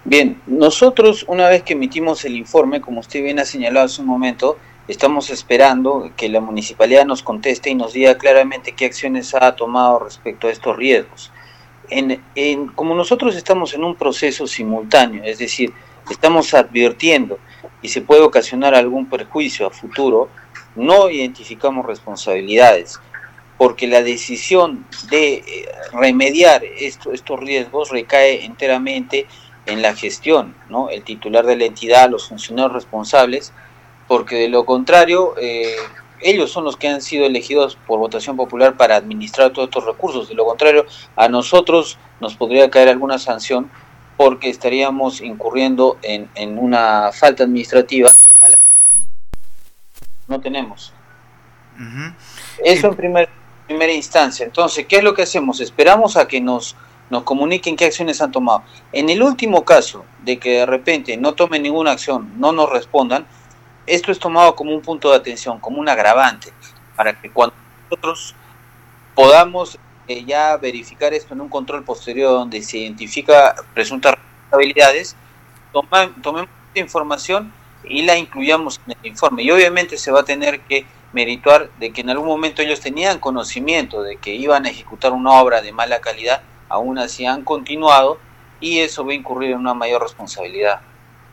Bien, nosotros una vez que emitimos el informe, como usted bien ha señalado hace un momento, estamos esperando que la municipalidad nos conteste y nos diga claramente qué acciones ha tomado respecto a estos riesgos. Como nosotros estamos en un proceso simultáneo, es decir, estamos advirtiendo y se puede ocasionar algún perjuicio a futuro, no identificamos responsabilidades, porque la decisión de remediar estos riesgos recae enteramente en la gestión, ¿no? El titular de la entidad, los funcionarios responsables, porque de lo contrario, ellos son los que han sido elegidos por votación popular para administrar todos estos recursos. De lo contrario, a nosotros nos podría caer alguna sanción porque estaríamos incurriendo en una falta administrativa a la que no tenemos. Ujú. Eso Eh, en primera instancia. Entonces, ¿qué es lo que hacemos? Esperamos a que nos comuniquen qué acciones han tomado. En el último caso de que de repente no tomen ninguna acción, no nos respondan, esto es tomado como un punto de atención, como un agravante, para que cuando nosotros podamos ya verificar esto en un control posterior donde se identifica presuntas responsabilidades, tomemos esta información y la incluyamos en el informe. Y obviamente se va a tener que merituar de que en algún momento ellos tenían conocimiento de que iban a ejecutar una obra de mala calidad, aún así han continuado y eso va a incurrir en una mayor responsabilidad.